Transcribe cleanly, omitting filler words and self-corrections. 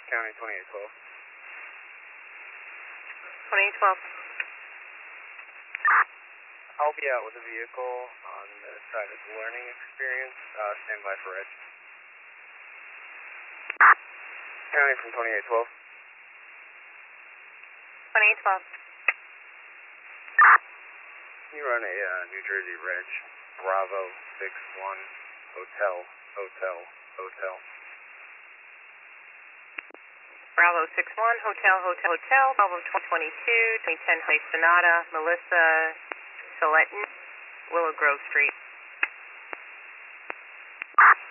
County 2812. 2812. I'll be out with a vehicle on the side of the learning experience. Stand by for Edge. County from 2812. 2812. Can you run a New Jersey Reg Bravo 61 Hotel Hotel Hotel? Bravo 61 Hotel Hotel Hotel. Bravo 2022 2010 Hyundai Sonata. Melissa Soletin, Willow Grove Street.